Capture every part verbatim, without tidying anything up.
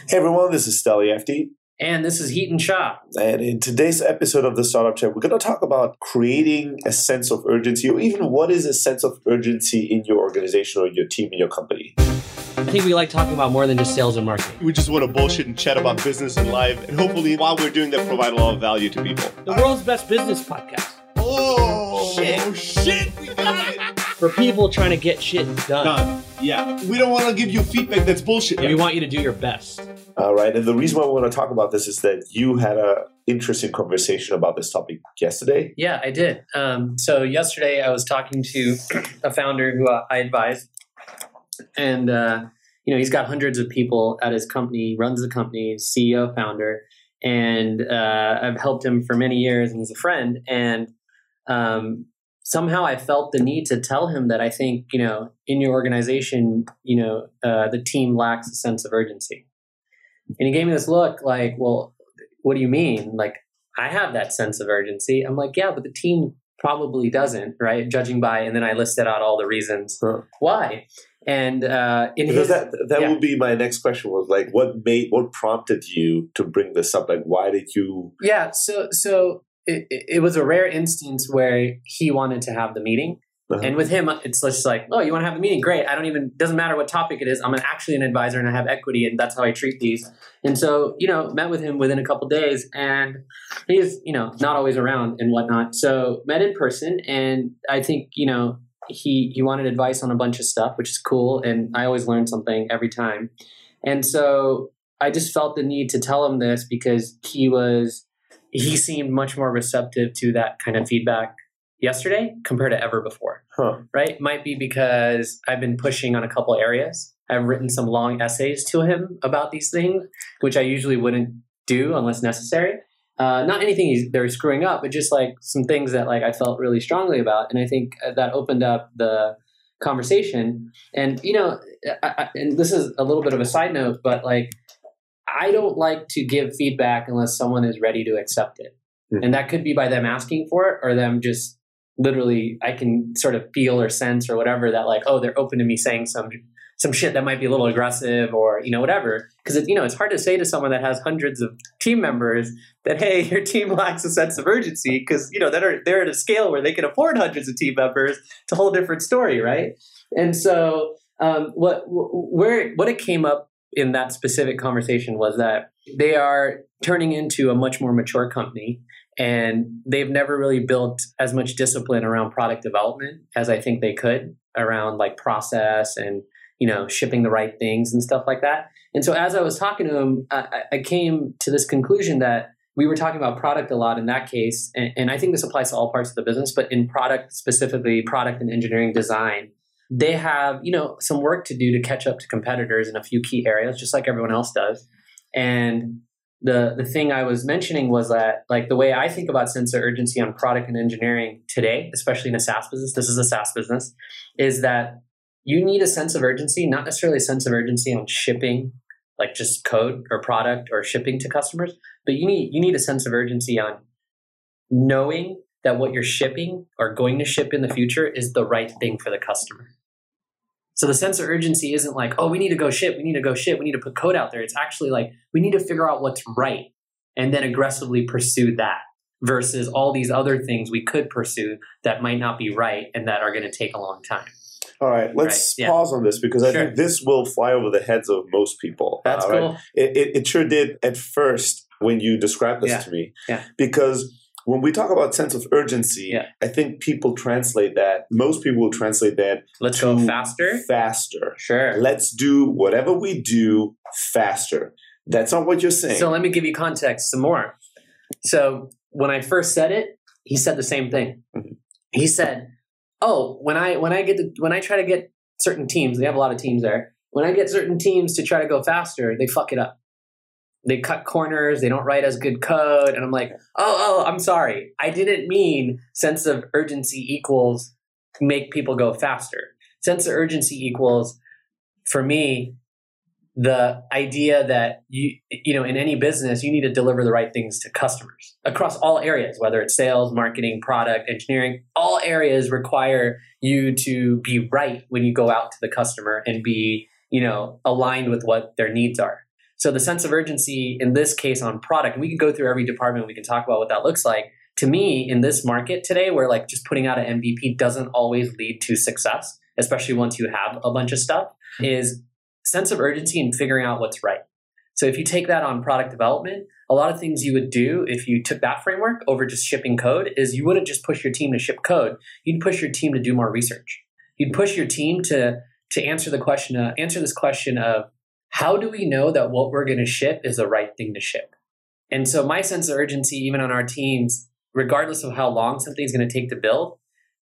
Hey everyone, this is Steli F D. And this is Heaton Shah. And in today's episode of the Startup Chat, we're going to talk about creating a sense of urgency, or even what is a sense of urgency in your organization or your team, in your company. I think we like talking about more than just sales and marketing. We just want to bullshit and chat about business and life. And hopefully, while we're doing that, provide a lot of value to people. The world's best business podcast. Oh, shit. Oh, shit. We got it. For people trying to get shit done. Done. Yeah. We don't want to give you feedback that's bullshit. Yeah, we want you to do your best. All right. And the reason why we want to talk about this is that you had an interesting conversation about this topic yesterday. Yeah, I did. Um, so yesterday I was talking to a founder who uh, I advised. And, uh, you know, he's got hundreds of people at his company, runs the company, C E O, founder. And uh, I've helped him for many years, and he's a friend. And um, somehow I felt the need to tell him that I think, you know, in your organization, you know, uh, the team lacks a sense of urgency. And he gave me this look like, well, what do you mean? Like, I have that sense of urgency. I'm like, yeah, but the team probably doesn't, right? Judging by, and then I listed out all the reasons huh. why. And uh, in because his, that that yeah. would be my next question, was like, what made, what prompted you to bring this up? Like, why did you? Yeah, so so it, it was a rare instance where he wanted to have the meeting. Uh-huh. And with him, it's just like, oh, you want to have the meeting? Great. I don't even, doesn't matter what topic it is. I'm an, actually an advisor and I have equity, and that's how I treat these. And so, you know, met with him within a couple of days, and he's, you know, not always around and whatnot. So met in person, and I think, you know, he, he wanted advice on a bunch of stuff, which is cool. And I always learn something every time. And so I just felt the need to tell him this because he was, he seemed much more receptive to that kind of feedback yesterday compared to ever before, huh. right? Might be because I've been pushing on a couple areas. I've written some long essays to him about these things, which I usually wouldn't do unless necessary. Uh, not anything he's, they're screwing up, but just like some things that like I felt really strongly about. And I think that opened up the conversation. And, you know, I, I, and this is a little bit of a side note, but like, I don't like to give feedback unless someone is ready to accept it. Mm-hmm. And that could be by them asking for it, or them just literally, I can sort of feel or sense or whatever that like, oh, they're open to me saying some some shit that might be a little aggressive or, you know, whatever. Because, you know, it's hard to say to someone that has hundreds of team members that, hey, your team lacks a sense of urgency, because, you know, they're, they're at a scale where they can afford hundreds of team members. It's a whole different story, right? And so um, what where what it came up in that specific conversation was that they are turning into a much more mature company. And they've never really built as much discipline around product development as I think they could, around like process and, you know, shipping the right things and stuff like that. And so as I was talking to him, I, I came to this conclusion that we were talking about product a lot in that case. And, and I think this applies to all parts of the business, but in product, specifically product and engineering design, they have, you know, some work to do to catch up to competitors in a few key areas, just like everyone else does. And The the thing I was mentioning was that, like, the way I think about sense of urgency on product and engineering today, especially in a SaaS business, this is a SaaS business, is that you need a sense of urgency, not necessarily a sense of urgency on shipping, like just code or product or shipping to customers, but you need you need a sense of urgency on knowing that what you're shipping or going to ship in the future is the right thing for the customer. So the sense of urgency isn't like, oh, we need to go ship, we need to go ship, we need to put code out there. It's actually like, we need to figure out what's right and then aggressively pursue that, versus all these other things we could pursue that might not be right and that are going to take a long time. All right, let's right? pause yeah. on this, because I sure. think this will fly over the heads of most people. That's uh, cool. Right? It, it, it sure did at first when you described this yeah. to me. Yeah. Because when we talk about sense of urgency, yeah. I think people translate that, most people will translate that Let's to go faster. Faster. Sure. Let's do whatever we do faster. That's not what you're saying. So let me give you context some more. So when I first said it, he said the same thing. Mm-hmm. He said, oh, when I when I get the, when I try to get certain teams, they have a lot of teams there. When I get certain teams to try to go faster, they fuck it up. They cut corners. They don't write as good code. And I'm like, oh, oh, I'm sorry. I didn't mean sense of urgency equals make people go faster. Sense of urgency equals, for me, the idea that you, you know, in any business, you need to deliver the right things to customers across all areas, whether it's sales, marketing, product, engineering. All areas require you to be right when you go out to the customer and be, you know, aligned with what their needs are. So the sense of urgency in this case on product, we can go through every department. We can talk about what that looks like. To me, in this market today, where like just putting out an M V P doesn't always lead to success, especially once you have a bunch of stuff, is sense of urgency in figuring out what's right. So if you take that on product development, a lot of things you would do if you took that framework over just shipping code is you wouldn't just push your team to ship code. You'd push your team to do more research. You'd push your team to to answer the question, uh, answer this question of how do we know that what we're going to ship is the right thing to ship? And so my sense of urgency, even on our teams, regardless of how long something's going to take to build,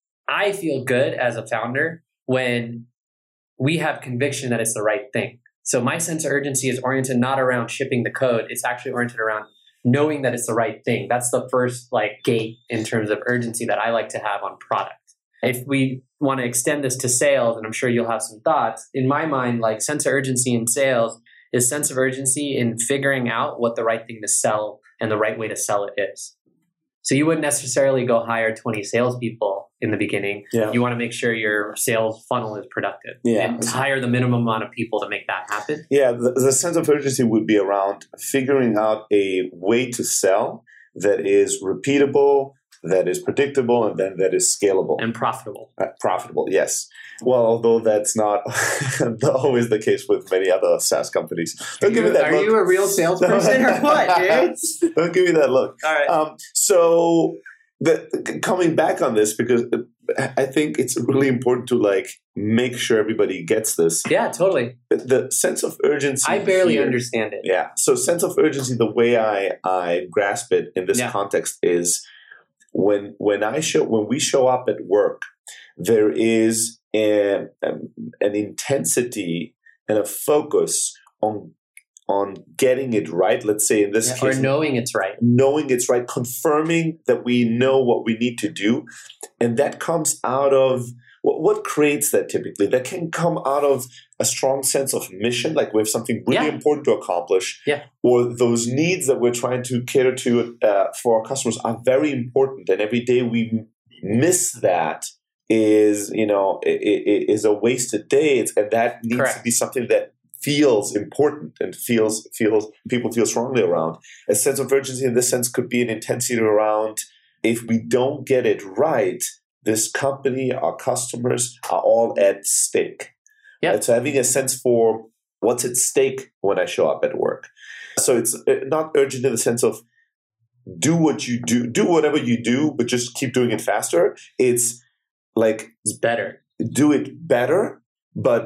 I feel good as a founder when we have conviction that it's the right thing. So my sense of urgency is oriented not around shipping the code. It's actually oriented around knowing that it's the right thing. That's the first like gate in terms of urgency that I like to have on product. If we want to extend this to sales, and I'm sure you'll have some thoughts, in my mind, like sense of urgency in sales is sense of urgency in figuring out what the right thing to sell and the right way to sell it is. So you wouldn't necessarily go hire twenty salespeople in the beginning. Yeah. You want to make sure your sales funnel is productive. Yeah. And hire the minimum amount of people to make that happen. Yeah, the, the sense of urgency would be around figuring out a way to sell that is repeatable, that is predictable, and then that is scalable. And profitable. Uh, profitable, yes. Well, although that's not always the case with many other SaaS companies. Don't are give you, me that are look. you a real salesperson or what, dude? Don't give me that look. All right. Um, so the, coming back on this, because I think it's really important to like make sure everybody gets this. Yeah, totally. The, the sense of urgency. I barely here, understand it. Yeah. So sense of urgency, the way I, I grasp it in this yeah. context is when when I show when we show up at work, there is a, um, an intensity and a focus on on getting it right. Let's say in this yeah, case, or knowing it's right, knowing it's right, confirming that we know what we need to do, and that comes out of what, what creates that typically. That can come out of a strong sense of mission, like we have something really yeah. important to accomplish, yeah. or those needs that we're trying to cater to uh, for our customers are very important, and every day we miss that is, you know, is a wasted day, it's, and that needs Correct. to be something that feels important and feels feels people feel strongly around. A sense of urgency in this sense could be an intensity around if we don't get it right, this company, our customers are all at stake. Yeah. Right? So having a sense for what's at stake when I show up at work. So it's not urgent in the sense of do what you do, do whatever you do, but just keep doing it faster. It's like it's better. Do it better, but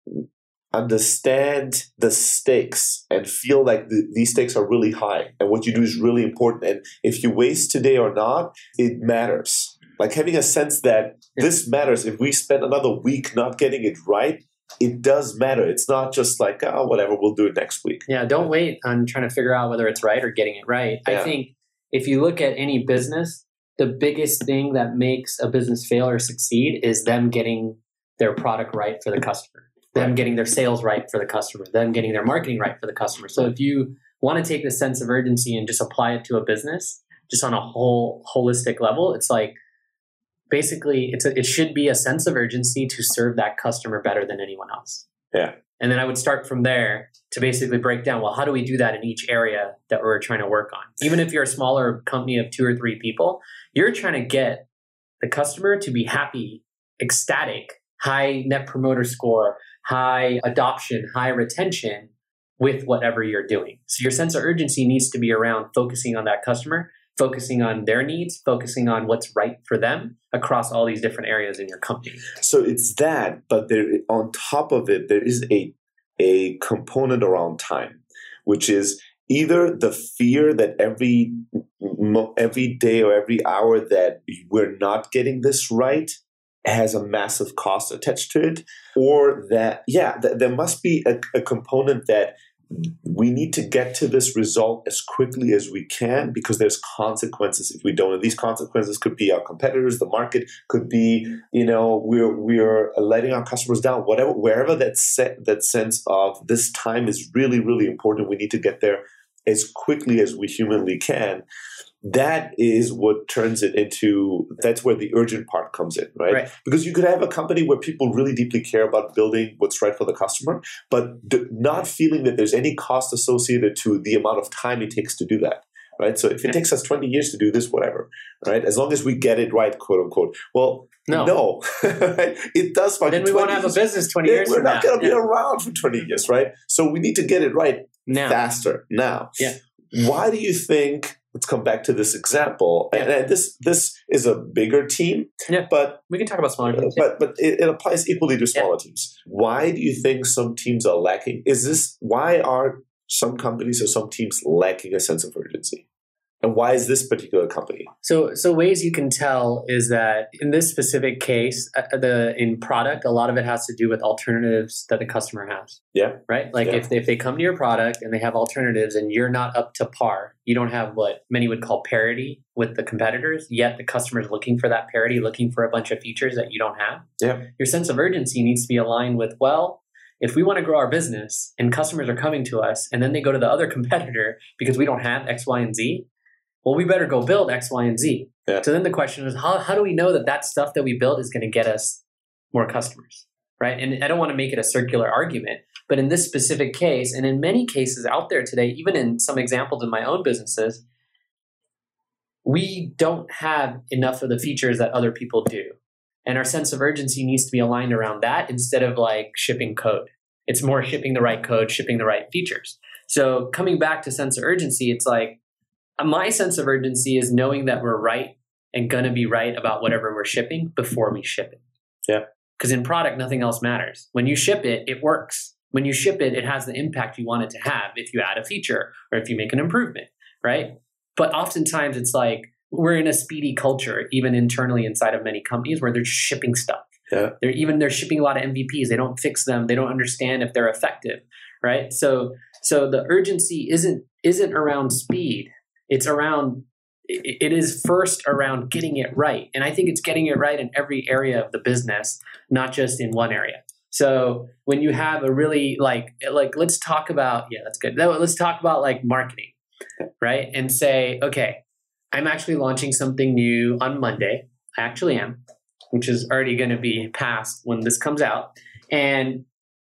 understand the stakes and feel like the, these stakes are really high and what you do is really important. And if you waste today or not, it matters. Like having a sense that this matters. If we spend another week not getting it right, it does matter. It's not just like, oh, whatever, we'll do it next week. Yeah, don't wait on trying to figure out whether it's right or getting it right. Yeah. I think if you look at any business, the biggest thing that makes a business fail or succeed is them getting their product right for the customer. Them getting their sales right for the customer, them getting their marketing right for the customer. So if you want to take this sense of urgency and just apply it to a business, just on a whole holistic level, it's like basically it's a, it should be a sense of urgency to serve that customer better than anyone else. Yeah. And then I would start from there to basically break down, well, how do we do that in each area that we're trying to work on? Even if you're a smaller company of two or three people, you're trying to get the customer to be happy, ecstatic, high net promoter score, high adoption, high retention with whatever you're doing. So your sense of urgency needs to be around focusing on that customer, focusing on their needs, focusing on what's right for them across all these different areas in your company. So it's that, but there, on top of it, there is a, a component around time, which is either the fear that every, every day or every hour that we're not getting this right has a massive cost attached to it, or that, yeah, th- there must be a, a component that we need to get to this result as quickly as we can because there's consequences if we don't. And these consequences could be our competitors, the market, could be, you know, we're we're letting our customers down, whatever, wherever that set, that sense of this time is really, really important. We need to get there as quickly as we humanly can. that is what turns it into, that's where the urgent part comes in, right? Right. Because you could have a company where people really deeply care about building what's right for the customer, but d- not feeling that there's any cost associated to the amount of time it takes to do that. Right. So if it takes us twenty years to do this, whatever, right? As long as we get it right, quote unquote. Well, no, no. It does. Then we won't have a business twenty years We're from not now. going to Yeah. be around for twenty years, right? So we need to get it right Now. faster now. Yeah. Why do you think? Let's come back to this example. Yeah. And, and this this is a bigger team, Yeah. but We can talk about smaller teams. yeah. but but it, it applies equally to smaller teams. Why do you think some teams are lacking? Is this why are some companies or some teams lacking a sense of urgency? And why is this particular company? So, so ways you can tell is that in this specific case, uh, the in product, a lot of it has to do with alternatives that the customer has. Yeah. Right. Like Yeah. if they, if they come to your product and they have alternatives and you're not up to par, you don't have what many would call parity with the competitors. Yet the customer is looking for that parity, looking for a bunch of features that you don't have. Yeah. Your sense of urgency needs to be aligned with, well, if we want to grow our business and customers are coming to us and then they go to the other competitor because we don't have X, Y, and Z. Well, we better go build X, Y, and Z. Yeah. So then the question is, how, how do we know that that stuff that we build is going to get us more customers, right? And I don't want to make it a circular argument, but in this specific case, and in many cases out there today, even in some examples in my own businesses, we don't have enough of the features that other people do. And our sense of urgency needs to be aligned around that instead of like shipping code. It's more shipping the right code, shipping the right features. So coming back to sense of urgency, it's like, my sense of urgency is knowing that we're right and going to be right about whatever we're shipping before we ship it. Yeah. Because in product, nothing else matters. When you ship it, it works. When you ship it, it has the impact you want it to have if you add a feature or if you make an improvement, right? But oftentimes it's like we're in a speedy culture, even internally inside of many companies where they're just shipping stuff. Yeah. They're even they're shipping a lot of M V Ps. They don't fix them. They don't understand if they're effective, right? So so the urgency isn't isn't around speed. It's around, it is first around getting it right. And I think it's getting it right in every area of the business, not just in one area. So when you have a really like, like, let's talk about, yeah, that's good. No, let's talk about like marketing, right? And say, okay, I'm actually launching something new on Monday. I actually am, which is already going to be past when this comes out. And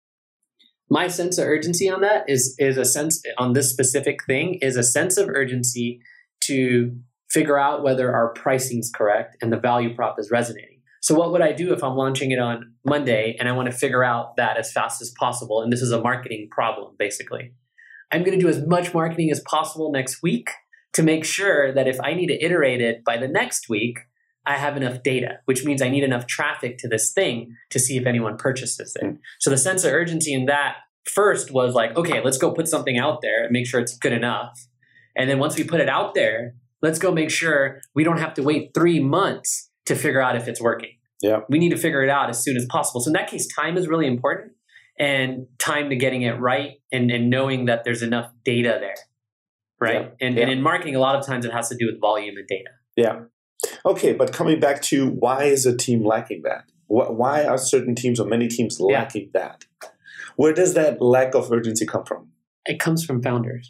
my sense of urgency on that is is a sense on this specific thing is a sense of urgency to figure out whether our pricing is correct and the value prop is resonating. So what would I do if I'm launching it on Monday and I want to figure out that as fast as possible? And this is a marketing problem, basically. I'm going to do as much marketing as possible next week to make sure that if I need to iterate it by the next week, I have enough data, which means I need enough traffic to this thing to see if anyone purchases it. So the sense of urgency in that first was like, okay, let's go put something out there and make sure it's good enough. And then once we put it out there, let's go make sure we don't have to wait three months to figure out if it's working. Yeah. We need to figure it out as soon as possible. So in that case, time is really important, and time to getting it right and, and knowing that there's enough data there, right? Yeah. And, Yeah. and in marketing, a lot of times it has to do with volume and data. Yeah. Okay, but coming back to why is a team lacking that? Why are certain teams or many teams lacking yeah. that? Where does that lack of urgency come from? It comes from founders.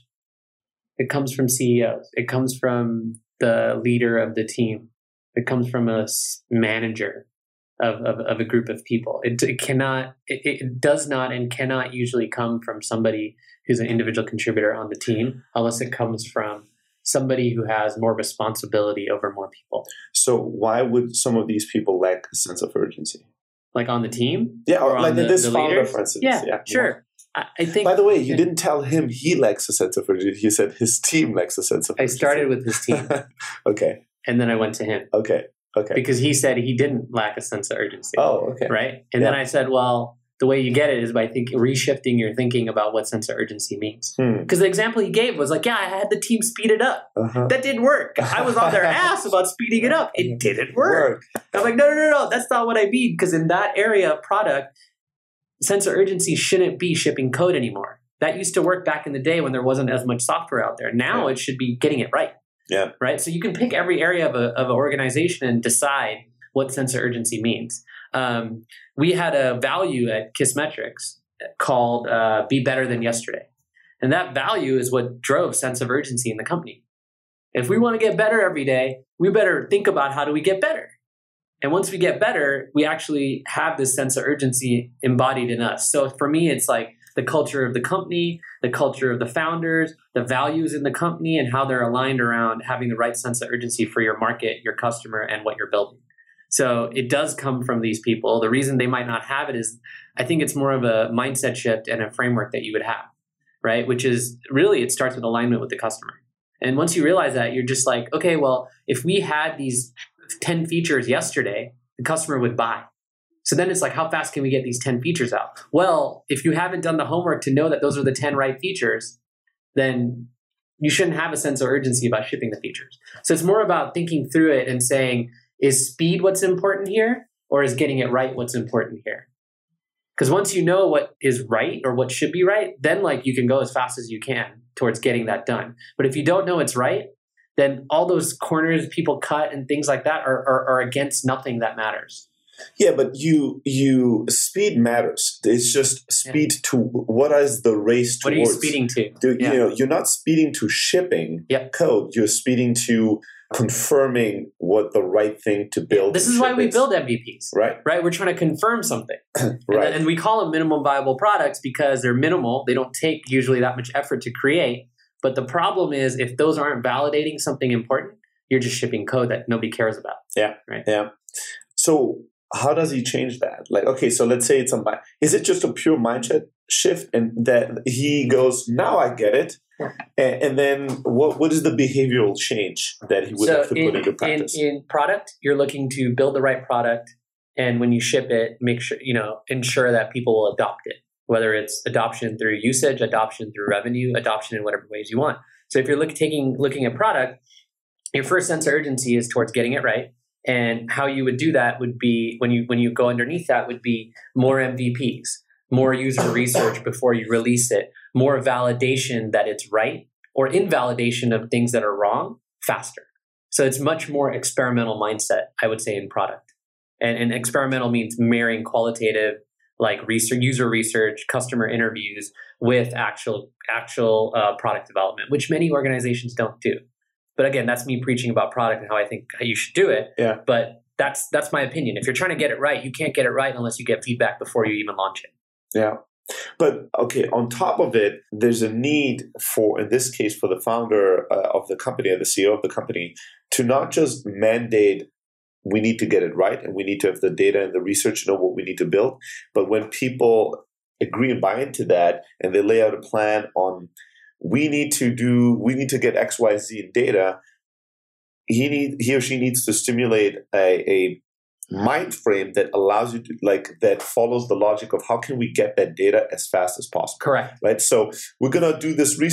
It comes from C E Os. It comes from the leader of the team. It comes from a manager of, of, of a group of people. It, it cannot, it, it does not and cannot usually come from somebody who's an individual contributor on the team, unless it comes from somebody who has more responsibility over more people. So why would some of these people lack a sense of urgency? Like on the team? Yeah, or, or like the, this the founder, leaders? for instance. Yeah, yeah sure. I, I think. By the way, you yeah. didn't tell him he lacks a sense of urgency. You said his team lacks a sense of I urgency. started with his team. Okay. And then I went to him. Okay. Okay. Because he said he didn't lack a sense of urgency. Oh, okay. Right? And yeah. then I said, well, the way you get it is by think, reshifting your thinking about what sense of urgency means. Because hmm. the example he gave was like, yeah, I had the team speed it up. Uh-huh. That didn't work. I was on their ass about speeding it up. It didn't work. work. I'm like, no, no, no, no. That's not what I mean. Because in that area of product, sense of urgency shouldn't be shipping code anymore. That used to work back in the day when there wasn't as much software out there. Now yeah. it should be getting it right. Yeah. Right. So you can pick every area of, a, of an organization and decide what sense of urgency means. Um, we had a value at Kissmetrics called uh, Be Better Than Yesterday. And that value is what drove sense of urgency in the company. If we want to get better every day, we better think about how do we get better. And once we get better, we actually have this sense of urgency embodied in us. So for me, it's like the culture of the company, the culture of the founders, the values in the company, and how they're aligned around having the right sense of urgency for your market, your customer, and what you're building. So it does come from these people. The reason they might not have it is I think it's more of a mindset shift and a framework that you would have, right? Which is really, it starts with alignment with the customer. And once you realize that, you're just like, okay, well, if we had these ten features yesterday, the customer would buy. So then it's like, how fast can we get these ten features out? Well, if you haven't done the homework to know that those are the ten right features, then you shouldn't have a sense of urgency about shipping the features. So it's more about thinking through it and saying, is speed what's important here, or is getting it right what's important here? Because once you know what is right or what should be right, then like you can go as fast as you can towards getting that done. But if you don't know it's right, then all those corners people cut and things like that are, are, are against nothing that matters. Yeah, but you you speed matters. It's just speed yeah. to what is the race towards? What are you speeding to? to yeah. You know, you're not speeding to shipping yep. code. You're speeding to confirming what the right thing to build. This is why we build M V Ps, right? Right. We're trying to confirm something, right? And, and we call them minimum viable products because they're minimal. They don't take usually that much effort to create. But the problem is, if those aren't validating something important, you're just shipping code that nobody cares about. Yeah. Right. Yeah. So how does he change that? Like, okay, so let's say it's a mind. Is it just a pure mindset shift, and that he goes, now I get it, and, and then what? What is the behavioral change that he would so have to in, put into practice? In, in product, you're looking to build the right product, and when you ship it, make sure you know ensure that people will adopt it. Whether it's adoption through usage, adoption through revenue, adoption in whatever ways you want. So if you're look, taking looking at product, your first sense of urgency is towards getting it right. And how you would do that would be when you when you go underneath that would be more M V Ps, more user research before you release it, more validation that it's right, or invalidation of things that are wrong faster. So it's much more experimental mindset, I would say, in product. And, and experimental means marrying qualitative, like research, user research, customer interviews with actual actual uh, product development, which many organizations don't do. But again, that's me preaching about product and how I think how you should do it. Yeah. But that's that's my opinion. If you're trying to get it right, you can't get it right unless you get feedback before you even launch it. Yeah. But okay, on top of it, there's a need for, in this case, for the founder uh, of the company or the C E O of the company to not just mandate we need to get it right and we need to have the data and the research to know what we need to build. But when people agree and buy into that and they lay out a plan on we need to do, we need to get X, Y, Z in data, he need he or she needs to stimulate a, a mind frame that allows you to, like, that follows the logic of how can we get that data as fast as possible. Correct. Right. So we're gonna do this research.